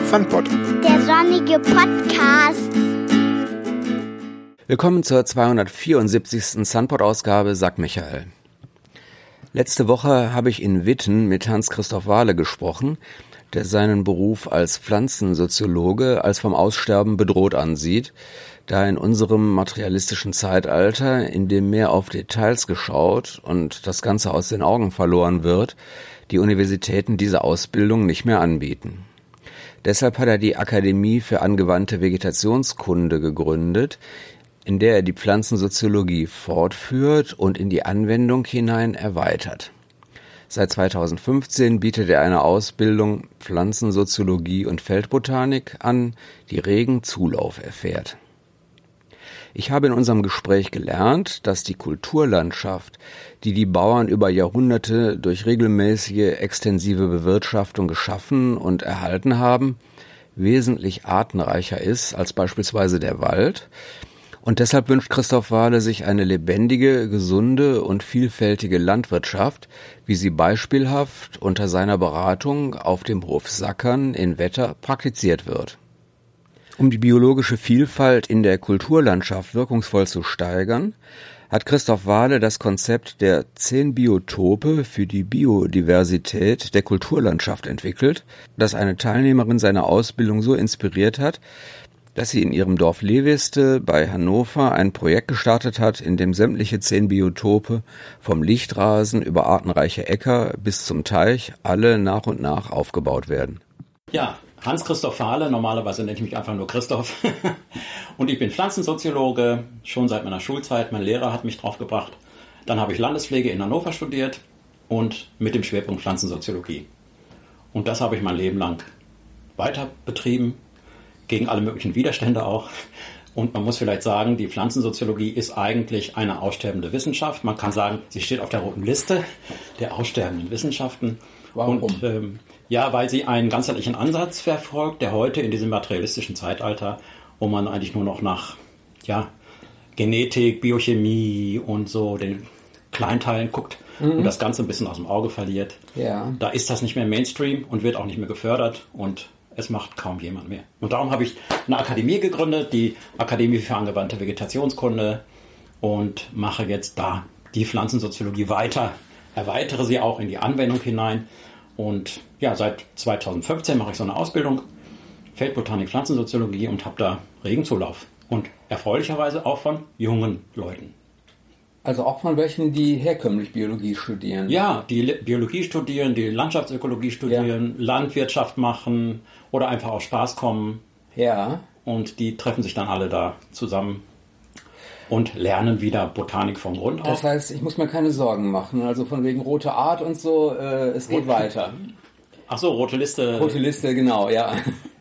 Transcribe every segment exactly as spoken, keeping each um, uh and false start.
Sunpod. Der sonnige Podcast. Willkommen zur zweihundertvierundsiebzigsten Sunpod-Ausgabe, sagt Michael. Letzte Woche habe ich in Witten mit Hans-Christoph Wahle gesprochen, der seinen Beruf als Pflanzensoziologe als vom Aussterben bedroht ansieht, da in unserem materialistischen Zeitalter, in dem mehr auf Details geschaut und das Ganze aus den Augen verloren wird, die Universitäten diese Ausbildung nicht mehr anbieten. Deshalb hat er die Akademie für angewandte Vegetationskunde gegründet, in der er die Pflanzensoziologie fortführt und in die Anwendung hinein erweitert. Seit zweitausendfünfzehn bietet er eine Ausbildung Pflanzensoziologie und Feldbotanik an, die regen Zulauf erfährt. Ich habe in unserem Gespräch gelernt, dass die Kulturlandschaft, die die Bauern über Jahrhunderte durch regelmäßige extensive Bewirtschaftung geschaffen und erhalten haben, wesentlich artenreicher ist als beispielsweise der Wald. Und deshalb wünscht Christoph Wahle sich eine lebendige, gesunde und vielfältige Landwirtschaft, wie sie beispielhaft unter seiner Beratung auf dem Hof Sackern in Wetter praktiziert wird. Um die biologische Vielfalt in der Kulturlandschaft wirkungsvoll zu steigern, hat Christoph Wahle das Konzept der zehn Biotope für die Biodiversität der Kulturlandschaft entwickelt, das eine Teilnehmerin seiner Ausbildung so inspiriert hat, dass sie in ihrem Dorf Leweste bei Hannover ein Projekt gestartet hat, in dem sämtliche zehn Biotope vom Lichtrasen über artenreiche Äcker bis zum Teich alle nach und nach aufgebaut werden. Ja, Hans-Christoph Wahle, normalerweise nenne ich mich einfach nur Christoph. Und ich bin Pflanzensoziologe, schon seit meiner Schulzeit. Mein Lehrer hat mich drauf gebracht. Dann habe ich Landespflege in Hannover studiert und mit dem Schwerpunkt Pflanzensoziologie. Und das habe ich mein Leben lang weiter betrieben. Gegen alle möglichen Widerstände auch. Und man muss vielleicht sagen, die Pflanzensoziologie ist eigentlich eine aussterbende Wissenschaft. Man kann sagen, sie steht auf der roten Liste der aussterbenden Wissenschaften. Warum? Und, ähm, ja, weil sie einen ganzheitlichen Ansatz verfolgt, der heute in diesem materialistischen Zeitalter, wo man eigentlich nur noch nach ja, Genetik, Biochemie und so den Kleinteilen guckt mhm. und das Ganze ein bisschen aus dem Auge verliert. Ja. Da ist das nicht mehr Mainstream und wird auch nicht mehr gefördert und es macht kaum jemand mehr. Und darum habe ich eine Akademie gegründet, die Akademie für angewandte Vegetationskunde, und mache jetzt da die Pflanzensoziologie weiter, erweitere sie auch in die Anwendung hinein. Und ja, seit zweitausendfünfzehn mache ich so eine Ausbildung, Feldbotanik, Pflanzensoziologie, und habe da regen Zulauf. Und erfreulicherweise auch von jungen Leuten. Also auch von welchen, die herkömmlich Biologie studieren? Ja, die Biologie studieren, die Landschaftsökologie studieren, ja. Landwirtschaft machen oder einfach aus Spaß kommen. Ja. Und die treffen sich dann alle da zusammen und lernen wieder Botanik vom Grund auf. Das heißt, ich muss mir keine Sorgen machen. Also von wegen rote Art und so, äh, es geht Rot- weiter. Ach so, rote Liste. Rote Liste, genau, ja.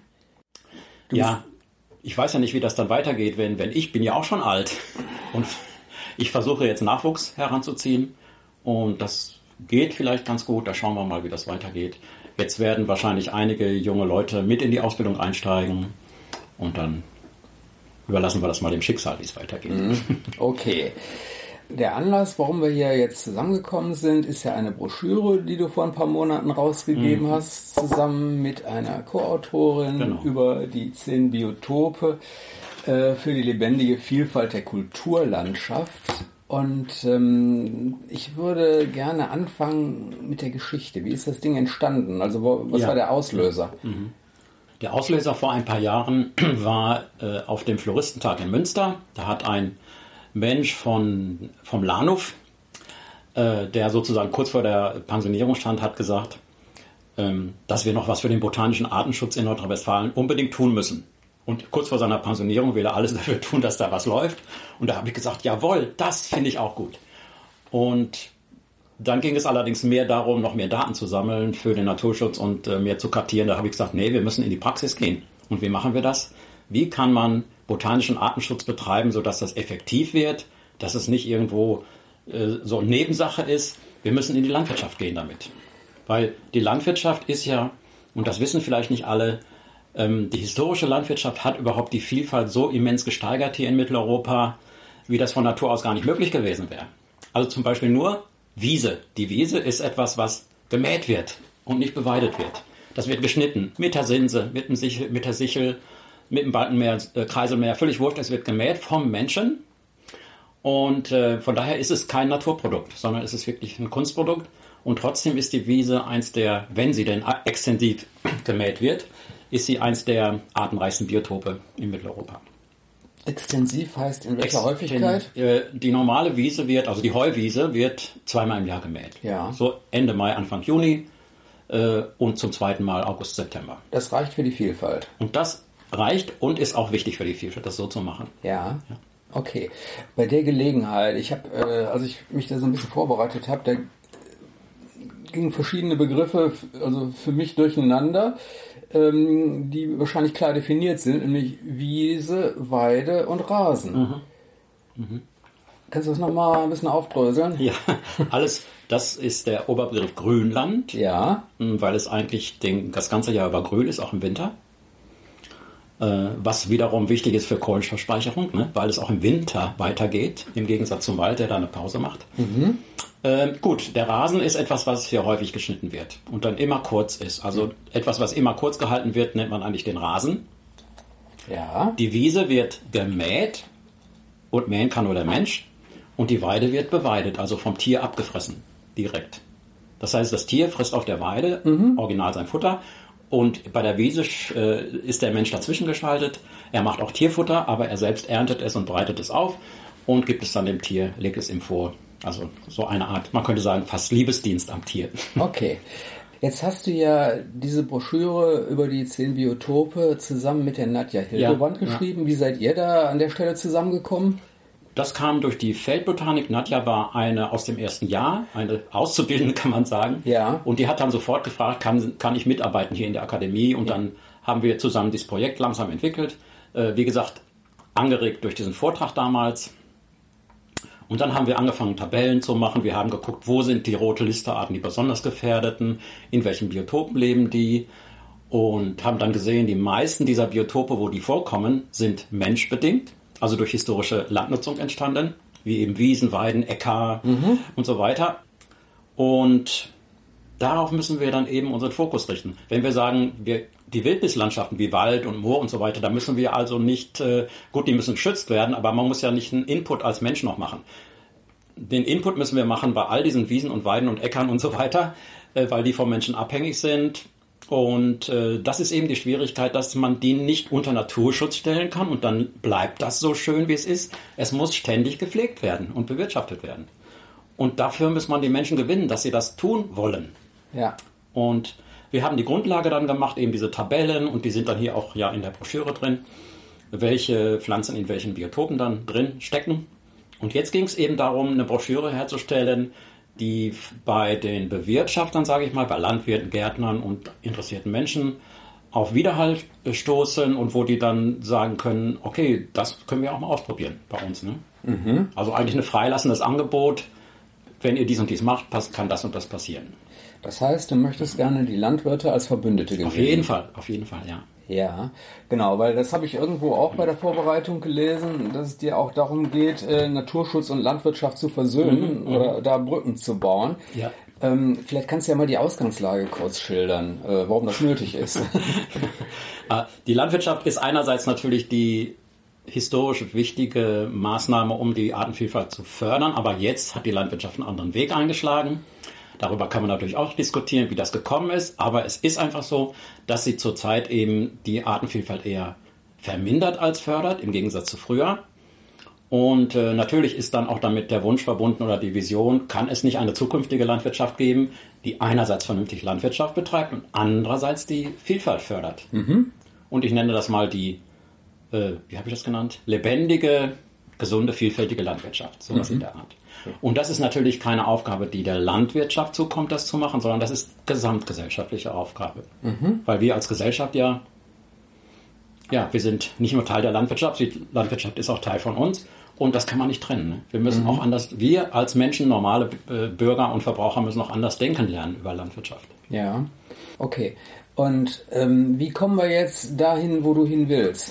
Du ja, ich weiß ja nicht, wie das dann weitergeht, wenn, wenn ich bin ja auch schon alt und ich versuche jetzt Nachwuchs heranzuziehen und das geht vielleicht ganz gut. Da schauen wir mal, wie das weitergeht. Jetzt werden wahrscheinlich einige junge Leute mit in die Ausbildung einsteigen und dann überlassen wir das mal dem Schicksal, wie es weitergeht. Okay. Der Anlass, warum wir hier jetzt zusammengekommen sind, ist ja eine Broschüre, die du vor ein paar Monaten rausgegeben mhm. hast, zusammen mit einer Co-Autorin genau. über die zehn Biotope für die lebendige Vielfalt der Kulturlandschaft. Und ähm, ich würde gerne anfangen mit der Geschichte. Wie ist das Ding entstanden? Also wo, was ja. war der Auslöser? Mhm. Der Auslöser vor ein paar Jahren war äh, auf dem Floristentag in Münster. Da hat ein Mensch von, vom Lahnhof, äh, der sozusagen kurz vor der Pensionierung stand, hat gesagt, ähm, dass wir noch was für den botanischen Artenschutz in Nordrhein-Westfalen unbedingt tun müssen. Und kurz vor seiner Pensionierung will er alles dafür tun, dass da was läuft. Und da habe ich gesagt, jawohl, das finde ich auch gut. Und dann ging es allerdings mehr darum, noch mehr Daten zu sammeln für den Naturschutz und äh, mehr zu kartieren. Da habe ich gesagt, nee, wir müssen in die Praxis gehen. Und wie machen wir das? Wie kann man botanischen Artenschutz betreiben, sodass das effektiv wird, dass es nicht irgendwo äh, so eine Nebensache ist? Wir müssen in die Landwirtschaft gehen damit. Weil die Landwirtschaft ist ja, und das wissen vielleicht nicht alle, die historische Landwirtschaft hat überhaupt die Vielfalt so immens gesteigert hier in Mitteleuropa, wie das von Natur aus gar nicht möglich gewesen wäre. Also zum Beispiel nur Wiese. Die Wiese ist etwas, was gemäht wird und nicht beweidet wird. Das wird geschnitten mit der Sense, mit, dem Sichel, mit der Sichel, mit dem Balkenmäher, äh, Kreiselmäher, völlig wurscht. Es wird gemäht vom Menschen. Und äh, von daher ist es kein Naturprodukt, sondern es ist wirklich ein Kunstprodukt. Und trotzdem ist die Wiese eins der, wenn sie denn extensiv gemäht wird, ist sie eins der artenreichsten Biotope in Mitteleuropa. Extensiv heißt in welcher Ex Häufigkeit? In, äh, die normale Wiese wird, also die Heuwiese wird zweimal im Jahr gemäht. Ja. So Ende Mai, Anfang Juni äh, und zum zweiten Mal August, September. Das reicht für die Vielfalt. Und das reicht und ist auch wichtig für die Vielfalt, das so zu machen. Ja. ja. Okay. Bei der Gelegenheit, ich habe, äh, als ich mich da so ein bisschen vorbereitet habe, da gingen verschiedene Begriffe, also für mich durcheinander, ähm, die wahrscheinlich klar definiert sind, nämlich Wiese, Weide und Rasen. Mhm. Mhm. Kannst du das nochmal ein bisschen aufdröseln? Ja, alles, das ist der Oberbegriff Grünland, ja, weil es eigentlich den, das ganze Jahr über grün ist, auch im Winter. Äh, was wiederum wichtig ist für Kohlenstoffspeicherung, ne? Weil es auch im Winter weitergeht, im Gegensatz zum Wald, der da eine Pause macht. Mhm. Äh, gut, der Rasen ist etwas, was hier häufig geschnitten wird und dann immer kurz ist. Also mhm. etwas, was immer kurz gehalten wird, nennt man eigentlich den Rasen. Ja. Die Wiese wird gemäht und mähen kann nur der Mensch und die Weide wird beweidet, also vom Tier abgefressen, direkt. Das heißt, das Tier frisst auf der Weide mhm. original sein Futter. Und bei der Wiese äh, ist der Mensch dazwischen geschaltet. Er macht auch Tierfutter, aber er selbst erntet es und bereitet es auf und gibt es dann dem Tier, legt es ihm vor. Also so eine Art, man könnte sagen, fast Liebesdienst am Tier. Okay. Jetzt hast du ja diese Broschüre über die zehn Biotope zusammen mit der Nadja Hildebrandt ja, geschrieben. Ja. Wie seid ihr da an der Stelle zusammengekommen? Das kam durch die Feldbotanik. Nadja war eine aus dem ersten Jahr, eine Auszubildende, kann man sagen. Ja. Und die hat dann sofort gefragt, kann, kann ich mitarbeiten hier in der Akademie? Und ja. dann haben wir zusammen dieses Projekt langsam entwickelt. Äh, wie gesagt, angeregt durch diesen Vortrag damals. Und dann haben wir angefangen, Tabellen zu machen. Wir haben geguckt, wo sind die rote Listearten, die besonders gefährdeten, in welchen Biotopen leben die. Und haben dann gesehen, die meisten dieser Biotope, wo die vorkommen, sind menschbedingt. Also durch historische Landnutzung entstanden, wie eben Wiesen, Weiden, Äcker mhm. und so weiter. Und darauf müssen wir dann eben unseren Fokus richten. Wenn wir sagen, wir, die Wildnislandschaften wie Wald und Moor und so weiter, da müssen wir also nicht, äh, gut, die müssen geschützt werden, aber man muss ja nicht einen Input als Mensch noch machen. Den Input müssen wir machen bei all diesen Wiesen und Weiden und Äckern und so weiter, äh, weil die vom Menschen abhängig sind. Und äh, das ist eben die Schwierigkeit, dass man die nicht unter Naturschutz stellen kann und dann bleibt das so schön, wie es ist. Es muss ständig gepflegt werden und bewirtschaftet werden. Und dafür muss man die Menschen gewinnen, dass sie das tun wollen. Ja. Und wir haben die Grundlage dann gemacht, eben diese Tabellen, und die sind dann hier auch ja in der Broschüre drin, welche Pflanzen in welchen Biotopen dann drin stecken. Und jetzt ging es eben darum, eine Broschüre herzustellen, die bei den Bewirtschaftern, sage ich mal, bei Landwirten, Gärtnern und interessierten Menschen auf Widerhall stoßen und wo die dann sagen können, okay, das können wir auch mal ausprobieren bei uns. Ne? Mhm. Also eigentlich ein freilassendes Angebot, wenn ihr dies und dies macht, kann das und das passieren. Das heißt, du möchtest gerne die Landwirte als Verbündete gewinnen? Auf jeden Fall, auf jeden Fall, ja. Ja, genau, weil das habe ich irgendwo auch bei der Vorbereitung gelesen, dass es dir auch darum geht, äh, Naturschutz und Landwirtschaft zu versöhnen mhm, oder da Brücken zu bauen. Ja. Ähm, vielleicht kannst du ja mal die Ausgangslage kurz schildern, äh, warum das nötig ist. Die Landwirtschaft ist einerseits natürlich die historisch wichtige Maßnahme, um die Artenvielfalt zu fördern, aber jetzt hat die Landwirtschaft einen anderen Weg eingeschlagen. Darüber kann man natürlich auch diskutieren, wie das gekommen ist, aber es ist einfach so, dass sie zurzeit eben die Artenvielfalt eher vermindert als fördert, im Gegensatz zu früher. Und äh, natürlich ist dann auch damit der Wunsch verbunden oder die Vision, kann es nicht eine zukünftige Landwirtschaft geben, die einerseits vernünftig Landwirtschaft betreibt und andererseits die Vielfalt fördert. Mhm. Und ich nenne das mal die, äh, wie habe ich das genannt, lebendige, gesunde, vielfältige Landwirtschaft, sowas mhm. in der Art. Und das ist natürlich keine Aufgabe, die der Landwirtschaft zukommt, das zu machen, sondern das ist gesamtgesellschaftliche Aufgabe. Mhm. Weil wir als Gesellschaft ja, ja, wir sind nicht nur Teil der Landwirtschaft, die Landwirtschaft ist auch Teil von uns und das kann man nicht trennen. Ne? Wir müssen mhm. auch anders, wir als Menschen, normale Bürger und Verbraucher müssen auch anders denken lernen über Landwirtschaft. Ja, okay. Und ähm, wie kommen wir jetzt dahin, wo du hin willst?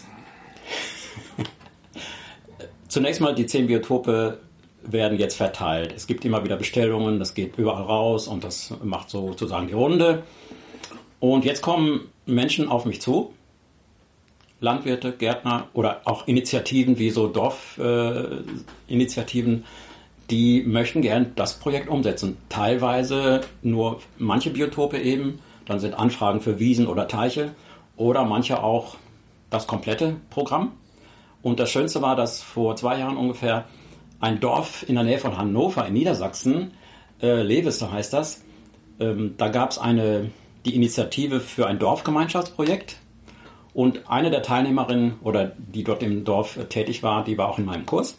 Zunächst mal die zehn Biotope werden jetzt verteilt. Es gibt immer wieder Bestellungen, das geht überall raus und das macht sozusagen die Runde. Und jetzt kommen Menschen auf mich zu, Landwirte, Gärtner oder auch Initiativen wie so Dorfinitiativen, äh, die möchten gern das Projekt umsetzen. Teilweise nur manche Biotope eben, dann sind Anfragen für Wiesen oder Teiche oder manche auch das komplette Programm. Und das Schönste war, dass vor zwei Jahren ungefähr ein Dorf in der Nähe von Hannover in Niedersachsen, äh, Leveste heißt das, ähm, da gab es eine, die Initiative für ein Dorfgemeinschaftsprojekt. Und eine der Teilnehmerinnen oder die dort im Dorf tätig war, die war auch in meinem Kurs.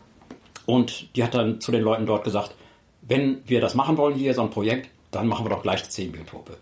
Und die hat dann zu den Leuten dort gesagt, wenn wir das machen wollen hier, so ein Projekt, dann machen wir doch gleich zehn Biotope.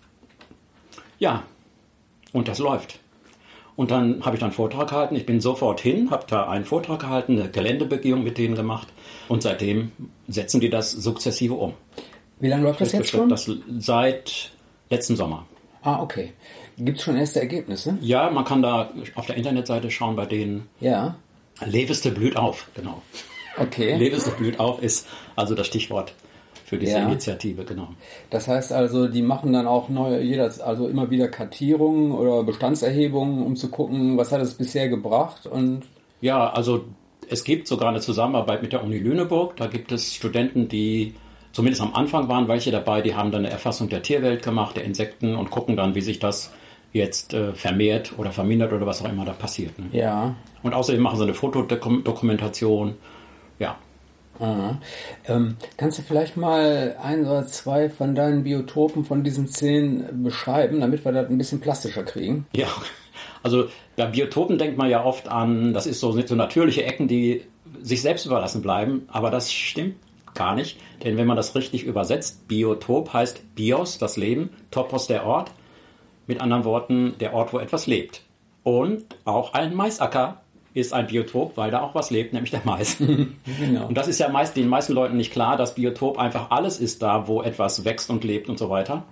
Ja, und das läuft. Und dann habe ich dann einen Vortrag gehalten. Ich bin sofort hin, habe da einen Vortrag gehalten, eine Geländebegehung mit denen gemacht. Und seitdem setzen die das sukzessive um. Wie lange läuft das jetzt schon? Das seit letzten Sommer. Ah, okay. Gibt es schon erste Ergebnisse? Ja, man kann da auf der Internetseite schauen, bei denen ja. Leveste blüht auf, genau. Okay. Leveste blüht auf ist also das Stichwort für diese ja. Initiative, genau. Das heißt also, die machen dann auch neue, jeder, also immer wieder Kartierungen oder Bestandserhebungen, um zu gucken, was hat es bisher gebracht und... Ja, also es gibt sogar eine Zusammenarbeit mit der Uni Lüneburg. Da gibt es Studenten, die zumindest am Anfang waren welche dabei, die haben dann eine Erfassung der Tierwelt gemacht, der Insekten und gucken dann, wie sich das jetzt äh, vermehrt oder vermindert oder was auch immer da passiert. Ne? Ja. Und außerdem machen sie eine Fotodokumentation. Ja. Aha. Ähm, kannst du vielleicht mal ein oder zwei von deinen Biotopen von diesen zehn beschreiben, damit wir das ein bisschen plastischer kriegen? Ja, also bei Biotopen denkt man ja oft an, das ist so, sind so natürliche Ecken, die sich selbst überlassen bleiben, aber das stimmt gar nicht, denn wenn man das richtig übersetzt, Biotop heißt Bios, das Leben, Topos, der Ort, mit anderen Worten, der Ort, wo etwas lebt. Und auch ein Maisacker ist ein Biotop, weil da auch was lebt, nämlich der Mais. Genau. Und das ist ja meist den meisten Leuten nicht klar, dass Biotop einfach alles ist da, wo etwas wächst und lebt und so weiter.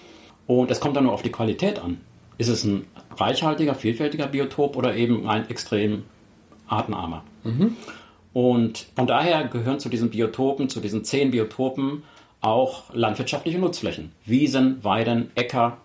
Und es kommt dann nur auf die Qualität an. Ist es ein reichhaltiger, vielfältiger Biotop oder eben ein extrem artenarmer? Mhm. Und von daher gehören zu diesen Biotopen, zu diesen zehn Biotopen auch landwirtschaftliche Nutzflächen. Wiesen, Weiden, Äcker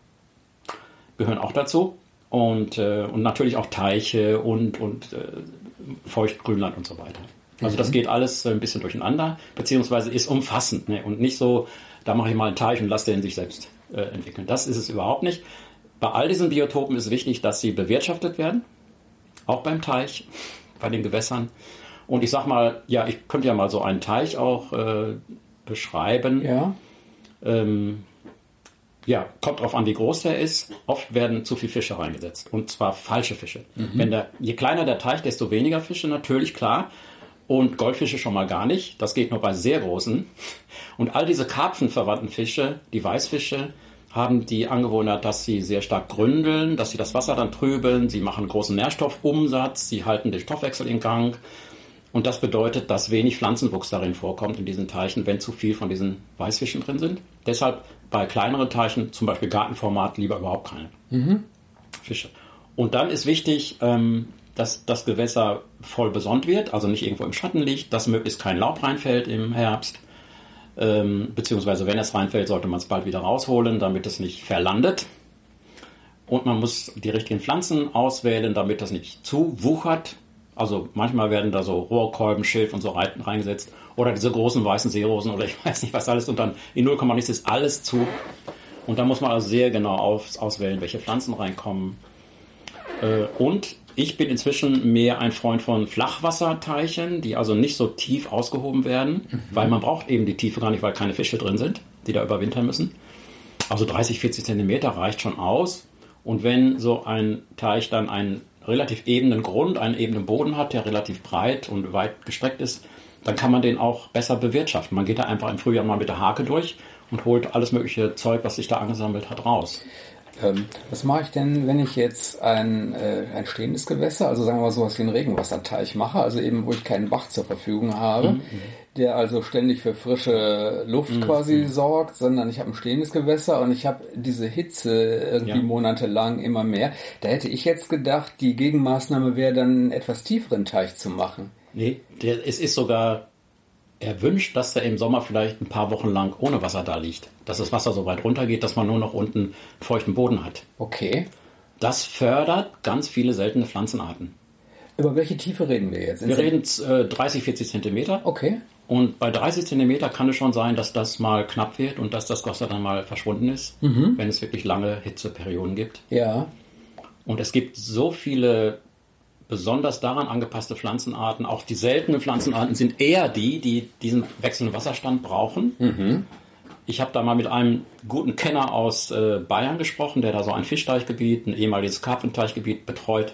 gehören auch dazu. Und, äh, und natürlich auch Teiche und, und äh, Feuchtgrünland und so weiter. Also das geht alles ein bisschen durcheinander, beziehungsweise ist umfassend, ne? Und nicht so, da mache ich mal einen Teich und lasse den sich selbst äh, entwickeln. Das ist es überhaupt nicht. Bei all diesen Biotopen ist wichtig, dass sie bewirtschaftet werden, auch beim Teich, bei den Gewässern. Und ich sag mal, ja, ich könnte ja mal so einen Teich auch äh, beschreiben. Ja. Ähm, ja, kommt drauf an, wie groß der ist. Oft werden zu viele Fische reingesetzt. Und zwar falsche Fische. Mhm. Wenn der, je kleiner der Teich, desto weniger Fische, natürlich, klar. Und Goldfische schon mal gar nicht. Das geht nur bei sehr großen. Und all diese karpfenverwandten Fische, die Weißfische, haben die Angewohnheit, dass sie sehr stark gründeln, dass sie das Wasser dann trübeln. Sie machen großen Nährstoffumsatz. Sie halten den Stoffwechsel in Gang. Und das bedeutet, dass wenig Pflanzenwuchs darin vorkommt in diesen Teichen, wenn zu viel von diesen Weißfischen drin sind. Deshalb bei kleineren Teichen, zum Beispiel Gartenformat, lieber überhaupt keine mhm. Fische. Und dann ist wichtig, ähm, dass das Gewässer voll besonnt wird, also nicht irgendwo im Schatten liegt, dass möglichst kein Laub reinfällt im Herbst. Ähm, beziehungsweise wenn es reinfällt, sollte man es bald wieder rausholen, damit es nicht verlandet. Und man muss die richtigen Pflanzen auswählen, damit das nicht zu wuchert. Also manchmal werden da so Rohrkolben, Schilf und so reingesetzt. Oder diese großen weißen Seerosen oder ich weiß nicht was alles. Und dann in null Komma nichts ist alles zu. Und da muss man also sehr genau aus, auswählen, welche Pflanzen reinkommen. Äh, und ich bin inzwischen mehr ein Freund von Flachwasserteichen, die also nicht so tief ausgehoben werden. Mhm. Weil man braucht eben die Tiefe gar nicht, weil keine Fische drin sind, die da überwintern müssen. Also dreißig, vierzig Zentimeter reicht schon aus. Und wenn so ein Teich dann einen relativ ebenen Grund, einen ebenen Boden hat, der relativ breit und weit gestreckt ist, dann kann man den auch besser bewirtschaften. Man geht da einfach im Frühjahr mal mit der Hake durch und holt alles mögliche Zeug, was sich da angesammelt hat, raus. Ähm, was mache ich denn, wenn ich jetzt ein, äh, ein stehendes Gewässer, also sagen wir mal sowas wie einen Regenwasserteich mache, also eben wo ich keinen Bach zur Verfügung habe, mhm. der also ständig für frische Luft mhm. quasi sorgt, sondern ich habe ein stehendes Gewässer und ich habe diese Hitze irgendwie ja. monatelang immer mehr. Da hätte ich jetzt gedacht, die Gegenmaßnahme wäre dann einen etwas tieferen Teich zu machen. Nee, der, es ist sogar er wünscht, dass er im Sommer vielleicht ein paar Wochen lang ohne Wasser da liegt. Dass das Wasser so weit runtergeht, dass man nur noch unten feuchten Boden hat. Okay. Das fördert ganz viele seltene Pflanzenarten. Über welche Tiefe reden wir jetzt? Wir reden äh, dreißig, vierzig Zentimeter. Okay. Und bei dreißig Zentimeter kann es schon sein, dass das mal knapp wird und dass das Wasser dann mal verschwunden ist, mhm. wenn es wirklich lange Hitzeperioden gibt. Ja. Und es gibt so viele besonders daran angepasste Pflanzenarten. Auch die seltenen Pflanzenarten sind eher die, die diesen wechselnden Wasserstand brauchen. Mhm. Ich habe da mal mit einem guten Kenner aus äh, Bayern gesprochen, der da so ein Fischteichgebiet, ein ehemaliges Karpfenteichgebiet betreut.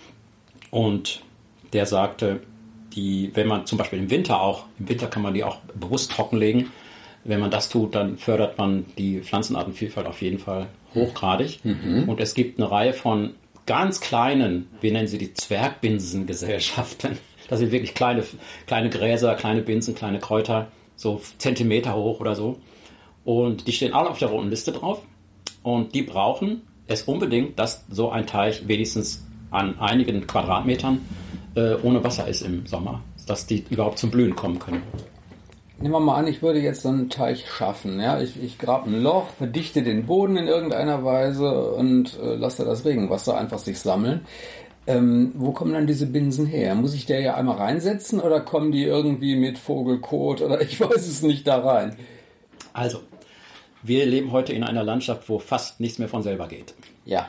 Und der sagte, die, wenn man zum Beispiel im Winter auch, im Winter kann man die auch bewusst trockenlegen. Wenn man das tut, dann fördert man die Pflanzenartenvielfalt auf jeden Fall hochgradig. Mhm. Und es gibt eine Reihe von ganz kleinen, wir nennen sie die Zwergbinsengesellschaften. Das sind wirklich kleine, kleine Gräser, kleine Binsen, kleine Kräuter, so Zentimeter hoch oder so. Und die stehen alle auf der roten Liste drauf. Und die brauchen es unbedingt, dass so ein Teich wenigstens an einigen Quadratmetern äh, ohne Wasser ist im Sommer, dass die überhaupt zum Blühen kommen können. Nehmen wir mal an, ich würde jetzt so einen Teich schaffen. Ja? Ich, ich grabe ein Loch, verdichte den Boden in irgendeiner Weise und äh, lasse das Regenwasser einfach sich sammeln. Ähm, wo kommen dann diese Binsen her? Muss ich der ja einmal reinsetzen oder kommen die irgendwie mit Vogelkot oder ich weiß es nicht da rein? Also, wir leben heute in einer Landschaft, wo fast nichts mehr von selber geht. Ja.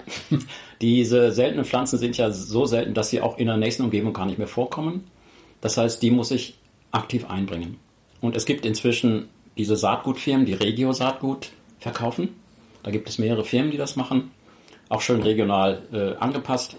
Diese seltenen Pflanzen sind ja so selten, dass sie auch in der nächsten Umgebung gar nicht mehr vorkommen. Das heißt, die muss ich aktiv einbringen. Und es gibt inzwischen diese Saatgutfirmen, die Regio-Saatgut verkaufen. Da gibt es mehrere Firmen, die das machen. Auch schön regional äh, angepasst.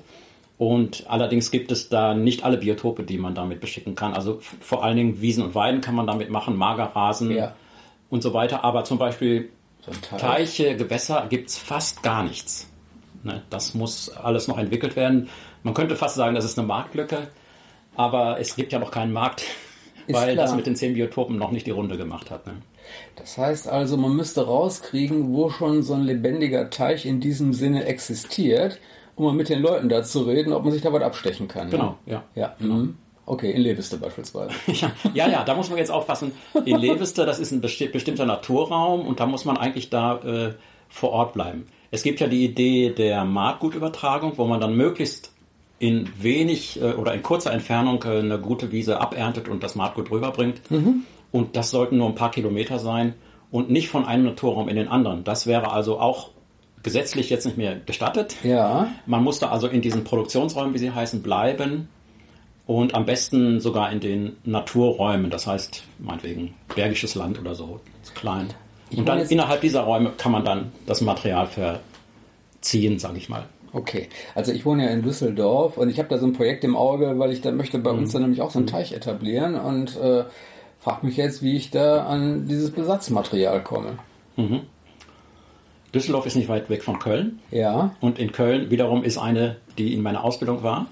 Und allerdings gibt es da nicht alle Biotope, die man damit beschicken kann. Also f- vor allen Dingen Wiesen und Weiden kann man damit machen, Magerrasen ja. und so weiter. Aber zum Beispiel so Teiche, Gewässer gibt es fast gar nichts. Ne, das muss alles noch entwickelt werden. Man könnte fast sagen, das ist eine Marktlücke, aber es gibt ja noch keinen Markt, ist weil klar. Das mit den zehn Biotopen noch nicht die Runde gemacht hat. Ne? Das heißt also, man müsste rauskriegen, wo schon so ein lebendiger Teich in diesem Sinne existiert, um mal mit den Leuten da zu reden, ob man sich da was abstechen kann. Genau, ja. ja. ja. Genau. Mhm. Okay, in Leveste beispielsweise. ja, ja, ja, da muss man jetzt aufpassen. In Leveste, das ist ein besti- bestimmter Naturraum und da muss man eigentlich da äh, vor Ort bleiben. Es gibt ja die Idee der Maatgutübertragung, wo man dann möglichst in wenig äh, oder in kurzer Entfernung äh, eine gute Wiese aberntet und das Maatgut rüberbringt. Mhm. Und das sollten nur ein paar Kilometer sein und nicht von einem Naturraum in den anderen. Das wäre also auch gesetzlich jetzt nicht mehr gestattet. Ja. Man musste also in diesen Produktionsräumen, wie sie heißen, bleiben und am besten sogar in den Naturräumen, das heißt meinetwegen Bergisches Land oder so, klein. Und dann innerhalb dieser Räume kann man dann das Material verziehen, sage ich mal. Okay, also ich wohne ja in Düsseldorf und ich habe da so ein Projekt im Auge, weil ich da möchte bei uns dann nämlich auch so einen Teich etablieren und äh, frage mich jetzt, wie ich da an dieses Besatzmaterial komme. Mhm. Düsseldorf ist nicht weit weg von Köln. Ja. Und in Köln wiederum ist eine, die in meiner Ausbildung war.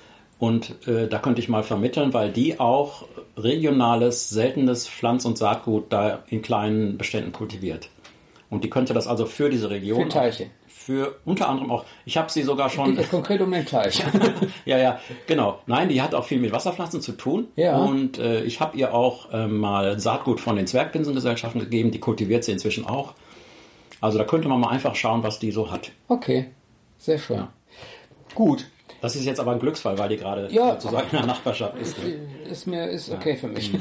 Und äh, da könnte ich mal vermitteln, weil die auch regionales, seltenes Pflanz- und Saatgut da in kleinen Beständen kultiviert. Und die könnte das also für diese Region... Für Teiche. Für unter anderem auch... Ich habe sie sogar schon... Es geht jetzt konkret um den Teich. ja, ja, genau. Nein, die hat auch viel mit Wasserpflanzen zu tun. Ja. Und äh, ich habe ihr auch äh, mal Saatgut von den Zwergbinsengesellschaften gegeben. Die kultiviert sie inzwischen auch. Also da könnte man mal einfach schauen, was die so hat. Okay, sehr schön. Ja. Gut. Das ist jetzt aber ein Glücksfall, weil die gerade ja, sozusagen in der Nachbarschaft ist. Ist mir ist okay ja. für mich.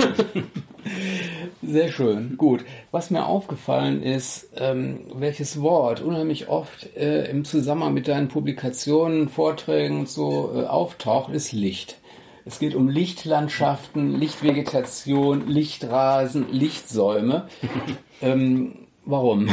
Sehr schön. Gut. Was mir aufgefallen ist, ähm, welches Wort unheimlich oft äh, im Zusammenhang mit deinen Publikationen, Vorträgen und so äh, auftaucht, ist Licht. Es geht um Lichtlandschaften, Lichtvegetation, Lichtrasen, Lichtsäume. ähm, warum?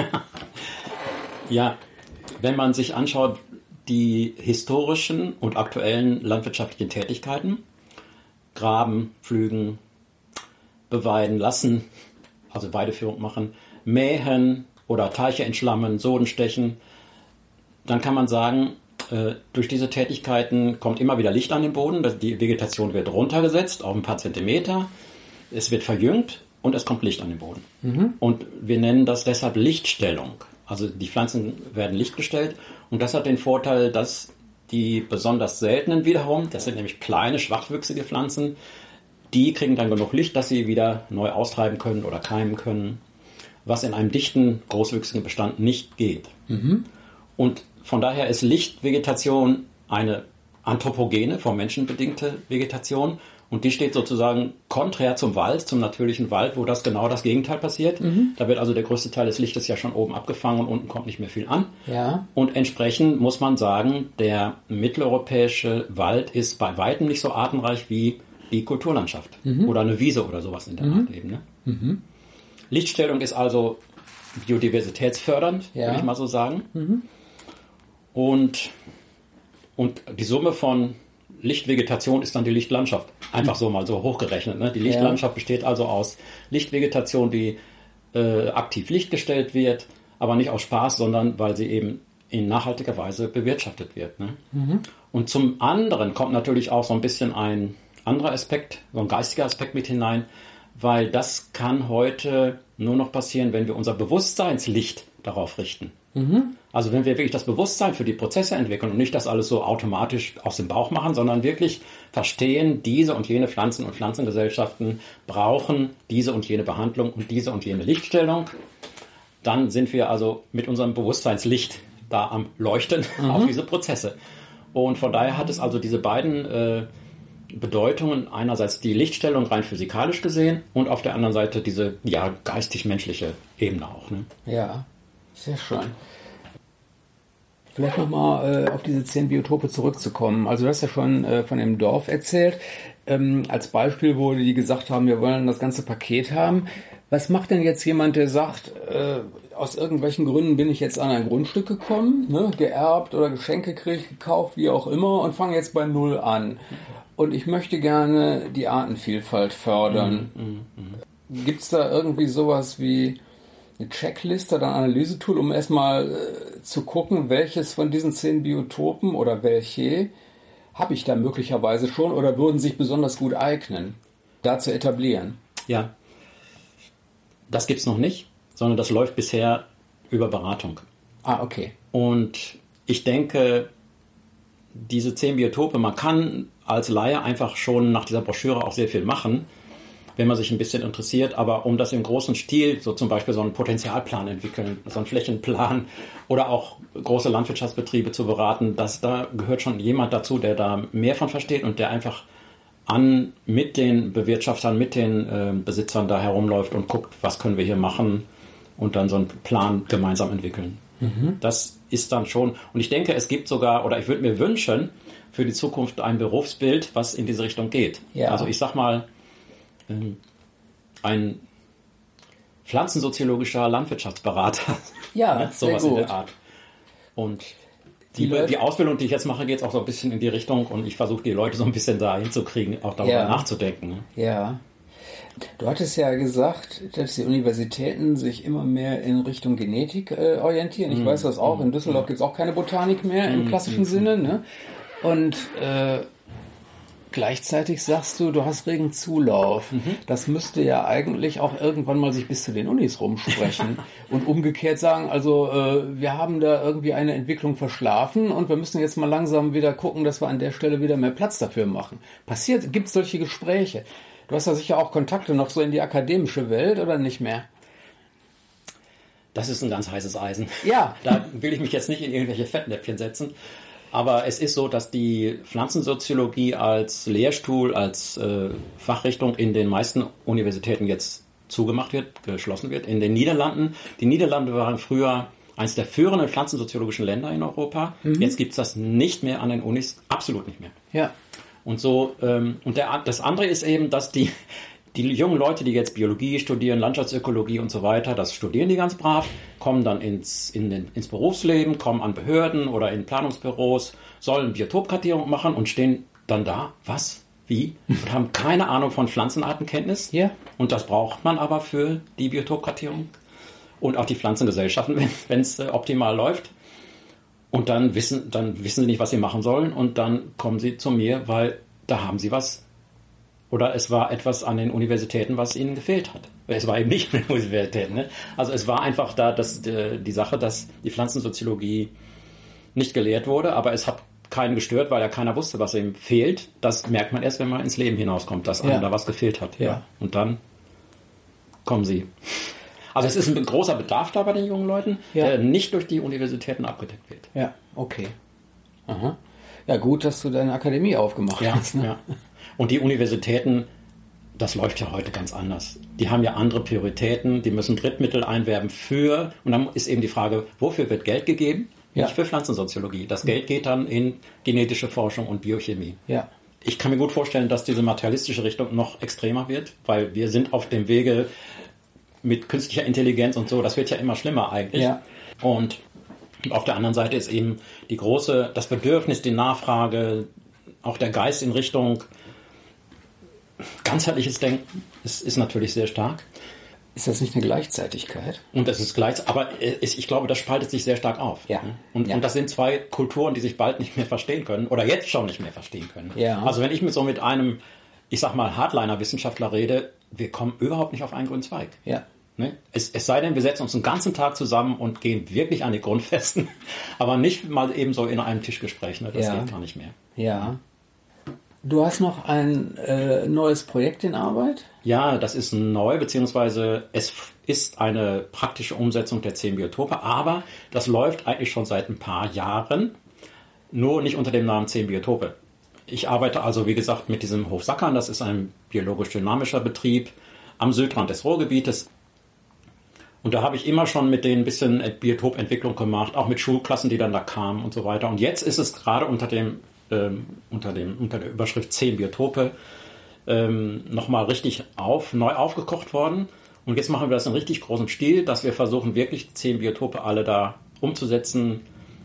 Ja, wenn man sich anschaut, die historischen und aktuellen landwirtschaftlichen Tätigkeiten, graben, pflügen, beweiden lassen, also Weideführung machen, mähen oder Teiche entschlammen, Soden stechen, dann kann man sagen, äh, durch diese Tätigkeiten kommt immer wieder Licht an den Boden, die Vegetation wird runtergesetzt auf ein paar Zentimeter, es wird verjüngt und es kommt Licht an den Boden. Mhm. Und wir nennen das deshalb Lichtstellung. Also die Pflanzen werden lichtgestellt und das hat den Vorteil, dass die besonders seltenen wiederum, das sind nämlich kleine, schwachwüchsige Pflanzen, die kriegen dann genug Licht, dass sie wieder neu austreiben können oder keimen können, was in einem dichten, großwüchsigen Bestand nicht geht. Mhm. Und von daher ist Lichtvegetation eine anthropogene, vom Menschen bedingte Vegetation. Und die steht sozusagen konträr zum Wald, zum natürlichen Wald, wo das genau das Gegenteil passiert. Mhm. Da wird also der größte Teil des Lichtes ja schon oben abgefangen und unten kommt nicht mehr viel an. Ja. Und entsprechend muss man sagen, der mitteleuropäische Wald ist bei weitem nicht so artenreich wie die Kulturlandschaft. Mhm. Oder eine Wiese oder sowas in der mhm. Art eben. Ne? Mhm. Lichtstellung ist also biodiversitätsfördernd, ja. würde ich mal so sagen. Mhm. Und, und die Summe von Lichtvegetation ist dann die Lichtlandschaft. Einfach so mal so hochgerechnet. Ne? Die Lichtlandschaft ja. besteht also aus Lichtvegetation, die äh, aktiv lichtgestellt wird, aber nicht aus Spaß, sondern weil sie eben in nachhaltiger Weise bewirtschaftet wird. Ne? Mhm. Und zum anderen kommt natürlich auch so ein bisschen ein anderer Aspekt, so ein geistiger Aspekt mit hinein, weil das kann heute nur noch passieren, wenn wir unser Bewusstseinslicht darauf richten. Mhm. Also wenn wir wirklich das Bewusstsein für die Prozesse entwickeln und nicht das alles so automatisch aus dem Bauch machen, sondern wirklich verstehen, diese und jene Pflanzen und Pflanzengesellschaften brauchen diese und jene Behandlung und diese und jene Lichtstellung, dann sind wir also mit unserem Bewusstseinslicht da am Leuchten mhm. auf diese Prozesse. Und von daher hat es also diese beiden äh, Bedeutungen, einerseits die Lichtstellung rein physikalisch gesehen und auf der anderen Seite diese ja geistig-menschliche Ebene auch. Ne? Ja, sehr schön. Vielleicht nochmal äh, auf diese zehn Biotope zurückzukommen. Also du hast ja schon äh, von dem Dorf erzählt. Ähm, als Beispiel, wo die gesagt haben, wir wollen das ganze Paket haben. Was macht denn jetzt jemand, der sagt, äh, aus irgendwelchen Gründen bin ich jetzt an ein Grundstück gekommen, ne, geerbt oder Geschenke gekriegt, gekauft, wie auch immer, und fange jetzt bei Null an. Und ich möchte gerne die Artenvielfalt fördern. Mhm, mh, Gibt es da irgendwie sowas wie eine Checkliste oder ein Analysetool, um erstmal äh, zu gucken, welches von diesen zehn Biotopen oder welche habe ich da möglicherweise schon oder würden sich besonders gut eignen, da zu etablieren? Ja, das gibt es noch nicht, sondern das läuft bisher über Beratung. Ah, okay. Und ich denke, diese zehn Biotope, man kann als Laie einfach schon nach dieser Broschüre auch sehr viel machen, wenn man sich ein bisschen interessiert, aber um das im großen Stil, so zum Beispiel so einen Potenzialplan entwickeln, so einen Flächenplan oder auch große Landwirtschaftsbetriebe zu beraten, das, da gehört schon jemand dazu, der da mehr von versteht und der einfach an mit den Bewirtschaftern, mit den äh, Besitzern da herumläuft und guckt, was können wir hier machen und dann so einen Plan gemeinsam entwickeln. Mhm. Das ist dann schon, und ich denke, es gibt sogar, oder ich würde mir wünschen, für die Zukunft ein Berufsbild, was in diese Richtung geht. Ja. Also ich sag mal, ein pflanzensoziologischer Landwirtschaftsberater. Ja, sowas sehr gut. in der Art. Und die, die, die Ausbildung, die ich jetzt mache, geht es auch so ein bisschen in die Richtung und ich versuche die Leute so ein bisschen da hinzukriegen, auch darüber ja. nachzudenken. Ne? Ja. Du hattest ja gesagt, dass die Universitäten sich immer mehr in Richtung Genetik äh, orientieren. Ich mm. weiß das auch. In Düsseldorf mm. gibt es auch keine Botanik mehr mm. im klassischen mm. Sinne. Ne? Und äh, gleichzeitig sagst du, du hast regen Zulauf. Mhm. Das müsste ja eigentlich auch irgendwann mal sich bis zu den Unis rumsprechen und umgekehrt sagen, also äh, wir haben da irgendwie eine Entwicklung verschlafen und wir müssen jetzt mal langsam wieder gucken, dass wir an der Stelle wieder mehr Platz dafür machen. Passiert, gibt es solche Gespräche? Du hast ja sicher auch Kontakte noch so in die akademische Welt oder nicht mehr? Das ist ein ganz heißes Eisen. Ja. Da will ich mich jetzt nicht in irgendwelche Fettnäpfchen setzen. Aber es ist so, dass die Pflanzensoziologie als Lehrstuhl, als äh, Fachrichtung in den meisten Universitäten jetzt zugemacht wird, geschlossen wird. In den Niederlanden, die Niederlande waren früher eines der führenden pflanzensoziologischen Länder in Europa. Mhm. Jetzt gibt es das nicht mehr an den Unis, absolut nicht mehr. Ja. Und so ähm, und der, das andere ist eben, dass die Die jungen Leute, die jetzt Biologie studieren, Landschaftsökologie und so weiter, das studieren die ganz brav, kommen dann ins, in den, ins Berufsleben, kommen an Behörden oder in Planungsbüros, sollen Biotopkartierung machen und stehen dann da, was, wie, und haben keine Ahnung von Pflanzenartenkenntnis. Ja. Und das braucht man aber für die Biotopkartierung und auch die Pflanzengesellschaften, wenn es äh, optimal läuft. Und dann wissen, dann wissen sie nicht, was sie machen sollen und dann kommen sie zu mir, weil da haben sie was. Oder es war etwas an den Universitäten, was ihnen gefehlt hat. Es war eben nicht an den Universitäten. Ne? Also es war einfach da dass, die, die Sache, dass die Pflanzensoziologie nicht gelehrt wurde, aber es hat keinen gestört, weil ja keiner wusste, was ihm fehlt. Das merkt man erst, wenn man ins Leben hinauskommt, dass einem Ja. da was gefehlt hat. Ja. Ja. Und dann kommen sie. Also es ist ein großer Bedarf da bei den jungen Leuten, Ja. der nicht durch die Universitäten abgedeckt wird. Ja, okay. Aha. Ja, gut, dass du deine Akademie aufgemacht hast. Ne? Ja. Und die Universitäten, das läuft ja heute ganz anders. Die haben ja andere Prioritäten, die müssen Drittmittel einwerben für, und dann ist eben die Frage, wofür wird Geld gegeben? Ja. Nicht für Pflanzensoziologie. Das Geld geht dann in genetische Forschung und Biochemie. Ja. Ich kann mir gut vorstellen, dass diese materialistische Richtung noch extremer wird, weil wir sind auf dem Wege mit künstlicher Intelligenz und so, das wird ja immer schlimmer eigentlich. Ja. Und auf der anderen Seite ist eben die große, das Bedürfnis, die Nachfrage, auch der Geist in Richtung ganzheitliches Denken ist, ist natürlich sehr stark. Ist das nicht eine Gleichzeitigkeit? Und das ist gleich, aber es, ich glaube, das spaltet sich sehr stark auf. Ja. Und, Ja. und das sind zwei Kulturen, die sich bald nicht mehr verstehen können oder jetzt schon nicht mehr verstehen können. Ja. Also wenn ich mit so mit einem, ich sag mal, Hardliner-Wissenschaftler rede, wir kommen überhaupt nicht auf einen grünen Zweig. Ja. Ne? Es, es sei denn, wir setzen uns den ganzen Tag zusammen und gehen wirklich an die Grundfesten, aber nicht mal eben so in einem Tischgespräch. Ne? Das Ja. geht gar nicht mehr. Ja. Du hast noch ein äh, neues Projekt in Arbeit? Ja, das ist neu, beziehungsweise es f- ist eine praktische Umsetzung der zehn Biotope, aber das läuft eigentlich schon seit ein paar Jahren, nur nicht unter dem Namen zehn Biotope. Ich arbeite also, wie gesagt, mit diesem Hof Sackern, das ist ein biologisch-dynamischer Betrieb am Südrand des Ruhrgebietes. Und da habe ich immer schon mit denen ein bisschen Biotopentwicklung gemacht, auch mit Schulklassen, die dann da kamen und so weiter. Und jetzt ist es gerade unter dem, ähm, unter dem, unter der Überschrift zehn Biotope ähm, nochmal richtig auf, neu aufgekocht worden. Und jetzt machen wir das in richtig großem Stil, dass wir versuchen, wirklich die zehn Biotope alle da umzusetzen,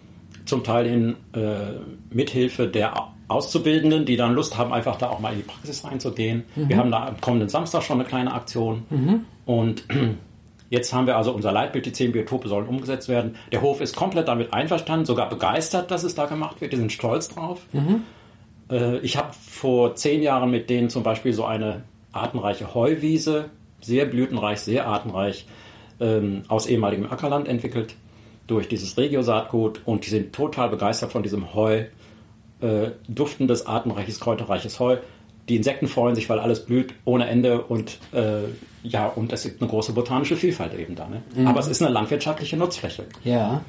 zum Teil in äh, Mithilfe der Auszubildenden, die dann Lust haben, einfach da auch mal in die Praxis reinzugehen. Mhm. Wir haben da am kommenden Samstag schon eine kleine Aktion. Mhm. Und jetzt haben wir also unser Leitbild, die zehn Biotope sollen umgesetzt werden. Der Hof ist komplett damit einverstanden, sogar begeistert, dass es da gemacht wird. Die sind stolz drauf. Mhm. Äh, ich habe vor zehn Jahren mit denen zum Beispiel so eine artenreiche Heuwiese, sehr blütenreich, sehr artenreich, ähm, aus ehemaligem Ackerland entwickelt, durch dieses Regio-Saatgut. Und die sind total begeistert von diesem Heu, äh, duftendes, artenreiches, kräuterreiches Heu. Die Insekten freuen sich, weil alles blüht ohne Ende und äh, ja, und es gibt eine große botanische Vielfalt eben da. Ne? Mhm. Aber es ist eine landwirtschaftliche Nutzfläche. Ja.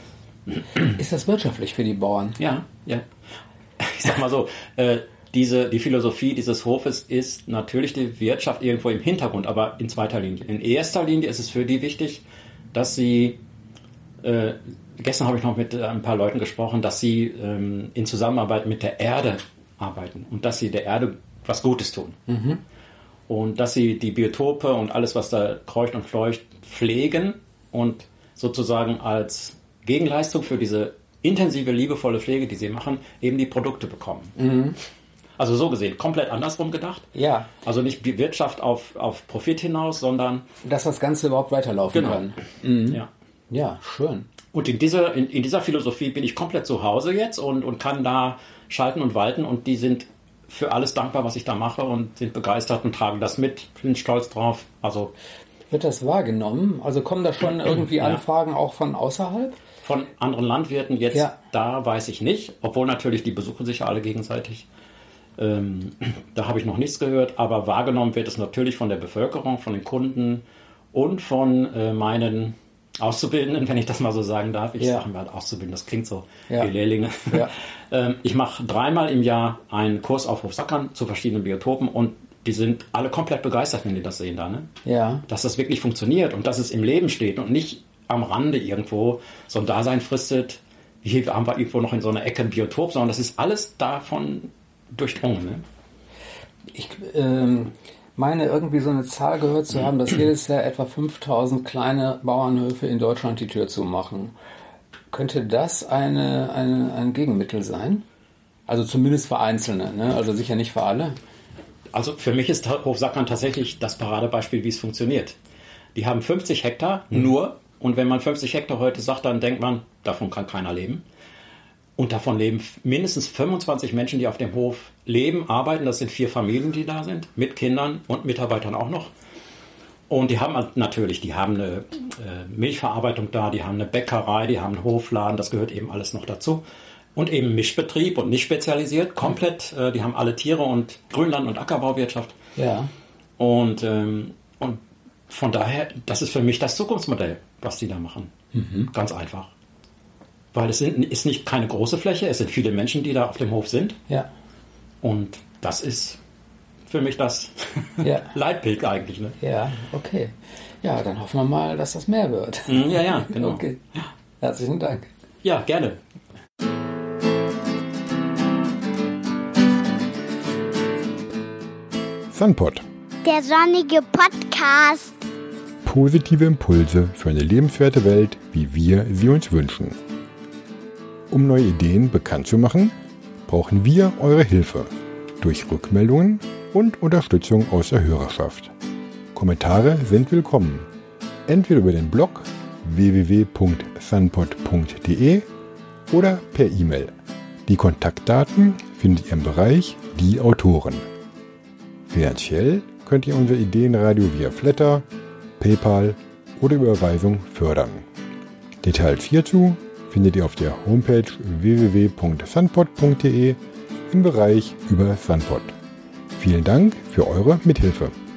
Ist das wirtschaftlich für die Bauern? Ja, ja. Ich sag mal so, äh, diese, die Philosophie dieses Hofes ist natürlich die Wirtschaft irgendwo im Hintergrund, aber in zweiter Linie. In erster Linie ist es für die wichtig, dass sie, äh, gestern habe ich noch mit äh, ein paar Leuten gesprochen, dass sie ähm, in Zusammenarbeit mit der Erde arbeiten und dass sie der Erde was Gutes tun. Mhm. Und dass sie die Biotope und alles, was da kreucht und fleucht, pflegen und sozusagen als Gegenleistung für diese intensive, liebevolle Pflege, die sie machen, eben die Produkte bekommen. Mhm. Also so gesehen, komplett andersrum gedacht. Ja. Also nicht die Wirtschaft auf, auf Profit hinaus, sondern... Dass das Ganze überhaupt weiterlaufen genau. kann. Mhm. Ja. Ja, schön. Und in dieser, in, in dieser Philosophie bin ich komplett zu Hause jetzt und, und kann da schalten und walten und die sind für alles dankbar, was ich da mache und sind begeistert und tragen das mit, sind stolz drauf. Also wird das wahrgenommen? Also kommen da schon irgendwie ja. Anfragen auch von außerhalb? Von anderen Landwirten jetzt, ja. Da weiß ich nicht, obwohl natürlich die besuchen sich ja alle gegenseitig. Ähm, da habe ich noch nichts gehört, aber wahrgenommen wird es natürlich von der Bevölkerung, von den Kunden und von äh, meinen Auszubildenden, wenn ich das mal so sagen darf. Ich ja. sage mal Auszubildenden, das klingt so ja. wie Lehrlinge. Ja. ähm, ich mache dreimal im Jahr einen Kurs auf Hof Sackern zu verschiedenen Biotopen und die sind alle komplett begeistert, wenn die das sehen da. Ne? Ja. Dass das wirklich funktioniert und dass es im Leben steht und nicht am Rande irgendwo so ein Dasein fristet. Hier haben wir irgendwo noch in so einer Ecke ein Biotop, sondern das ist alles davon durchdrungen. Ne? Ich ähm, meine, irgendwie so eine Zahl gehört zu haben, dass jedes Jahr etwa fünftausend kleine Bauernhöfe in Deutschland die Tür zumachen. Könnte das eine, eine, ein Gegenmittel sein? Also zumindest für Einzelne, ne? Also sicher nicht für alle. Also für mich ist Hof Sackern tatsächlich das Paradebeispiel, wie es funktioniert. Die haben fünfzig Hektar mhm. nur. Und wenn man fünfzig Hektar heute sagt, dann denkt man, davon kann keiner leben. Und davon leben mindestens fünfundzwanzig Menschen, die auf dem Hof leben, arbeiten. Das sind vier Familien, die da sind, mit Kindern und Mitarbeitern auch noch. Und die haben natürlich, die haben eine äh, Milchverarbeitung da, die haben eine Bäckerei, die haben einen Hofladen, das gehört eben alles noch dazu. Und eben Mischbetrieb und nicht spezialisiert, komplett. Äh, die haben alle Tiere und Grünland- und Ackerbauwirtschaft. Ja. Und, ähm, und von daher, das ist für mich das Zukunftsmodell, was die da machen. Mhm. Ganz einfach. Weil es sind, ist nicht keine große Fläche, es sind viele Menschen, die da auf dem Hof sind. Ja. Und das ist für mich das ja. Leitbild eigentlich. Ne? Ja, okay. Ja, dann hoffen wir mal, dass das mehr wird. Ja, ja, genau. Okay. Herzlichen Dank. Ja, gerne. Sunpod. Der sonnige Podcast. Positive Impulse für eine lebenswerte Welt, wie wir sie uns wünschen. Um neue Ideen bekannt zu machen, brauchen wir eure Hilfe durch Rückmeldungen und Unterstützung aus der Hörerschaft. Kommentare sind willkommen, entweder über den Blog w w w punkt sunpod punkt d e oder per E-Mail. Die Kontaktdaten findet ihr im Bereich Die Autoren. Finanziell könnt ihr unser Ideenradio via Flatter, PayPal oder Überweisung fördern. Details hierzu findet ihr auf der Homepage w w w punkt sunpod punkt d e im Bereich über Sunpod. Vielen Dank für eure Mithilfe.